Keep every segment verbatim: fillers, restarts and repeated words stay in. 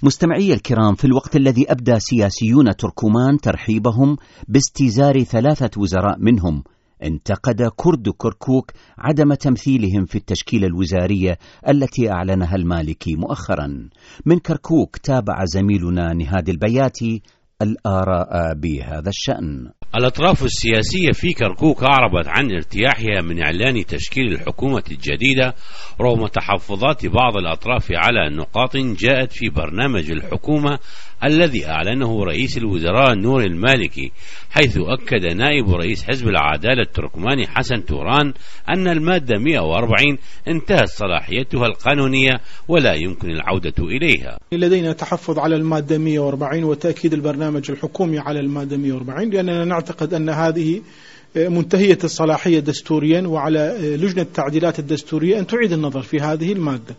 مستمعي الكرام، في الوقت الذي أبدى سياسيون تركمان ترحيبهم باستزار ثلاثة وزراء منهم، انتقد كرد كركوك عدم تمثيلهم في التشكيلة الوزارية التي أعلنها المالكي مؤخرا. من كركوك تابع زميلنا نهاد البياتي الآراء بهذا الشأن. الأطراف السياسية في كركوك أعربت عن ارتياحها من إعلان تشكيل الحكومة الجديدة رغم تحفظات بعض الأطراف على نقاط جاءت في برنامج الحكومة الذي أعلنه رئيس الوزراء نور المالكي، حيث أكد نائب رئيس حزب العدالة التركماني حسن توران أن المادة مئة وأربعين انتهت صلاحيتها القانونية ولا يمكن العودة إليها. لدينا تحفظ على المادة مئة وأربعين وتأكيد البرنامج الحكومي على المادة مئة وأربعين، لأننا نعتقد أن هذه منتهية الصلاحية دستوريا، وعلى لجنة التعديلات الدستورية أن تعيد النظر في هذه المادة.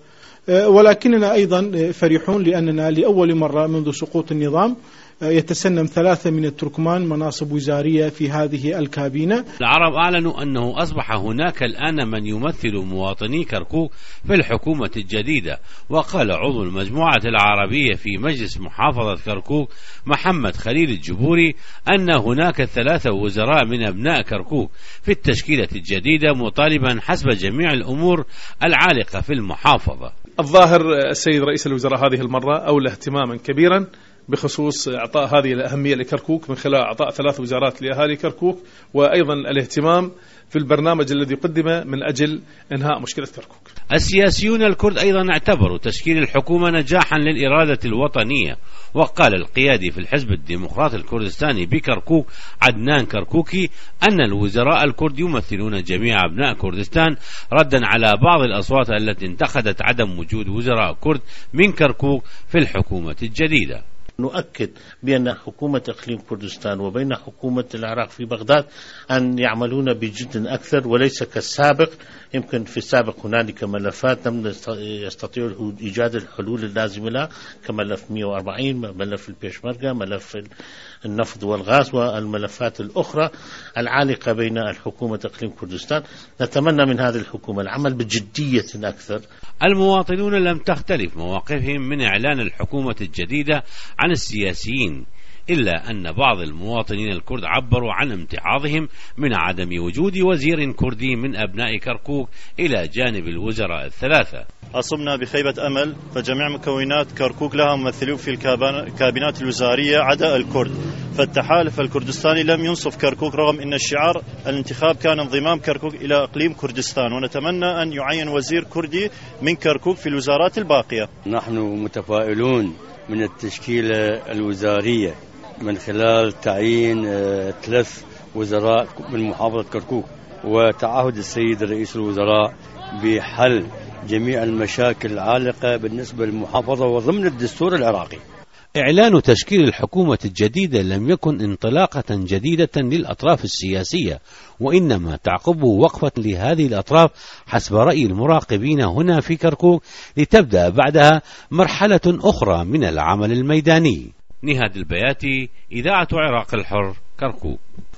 ولكننا أيضا فرحون لأننا لأول مرة منذ سقوط النظام يتسنم ثلاثة من التركمان مناصب وزارية في هذه الكابينة. العرب أعلنوا أنه أصبح هناك الآن من يمثل مواطني كركوك في الحكومة الجديدة. وقال عضو المجموعة العربية في مجلس محافظة كركوك محمد خليل الجبوري أن هناك ثلاثة وزراء من أبناء كركوك في التشكيلة الجديدة، مطالبا حسب جميع الأمور العالقة في المحافظة. الظاهر السيد رئيس الوزراء هذه المرة أولى اهتماما كبيرا بخصوص إعطاء هذه الأهمية لكركوك من خلال إعطاء ثلاث وزارات لأهالي كركوك، وأيضا الاهتمام في البرنامج الذي قدم من أجل إنهاء مشكلة كركوك. السياسيون الكرد أيضا اعتبروا تشكيل الحكومة نجاحا للإرادة الوطنية. وقال القيادي في الحزب الديمقراطي الكردستاني بكركوك عدنان كركوكي أن الوزراء الكرد يمثلون جميع أبناء كردستان، ردا على بعض الأصوات التي انتقدت عدم وجود وزراء كرد من كركوك في الحكومة الجديدة. نؤكد بأن حكومة إقليم كردستان وبين حكومة العراق في بغداد أن يعملون بجد أكثر وليس كالسابق. يمكن في السابق هنالك ملفات لم يستطيعوا إيجاد الحلول اللازمة لها كملف مئة وأربعين، ملف البيشمركة، ملف النفط والغاز والملفات الأخرى العالقة بين الحكومة إقليم كردستان. نتمنى من هذه الحكومة العمل بجدية أكثر. المواطنون لم تختلف مواقفهم من إعلان الحكومة الجديدة عن السياسيين، إلا أن بعض المواطنين الكرد عبروا عن امتعاضهم من عدم وجود وزير كردي من أبناء كركوك إلى جانب الوزراء الثلاثة. أصبنا بخيبة أمل، فجميع مكونات كركوك لها ممثلون في الكابينات الوزارية عدا الكرد، فالتحالف الكردستاني لم ينصف كركوك رغم أن الشعار الانتخاب كان انضمام كركوك إلى إقليم كردستان. ونتمنى أن يعين وزير كردي من كركوك في الوزارات الباقية. نحن متفائلون من التشكيلة الوزارية من خلال تعيين ثلاث وزراء من محافظة كركوك، وتعهد السيد رئيس الوزراء بحل جميع المشاكل العالقة بالنسبة للمحافظة وضمن الدستور العراقي. إعلان تشكيل الحكومة الجديدة لم يكن انطلاقة جديدة للأطراف السياسية، وإنما تعقبه وقفة لهذه الأطراف حسب رأي المراقبين هنا في كركوك، لتبدأ بعدها مرحلة أخرى من العمل الميداني. نهاد البياتي، إذاعة عراق الحر، كركوك.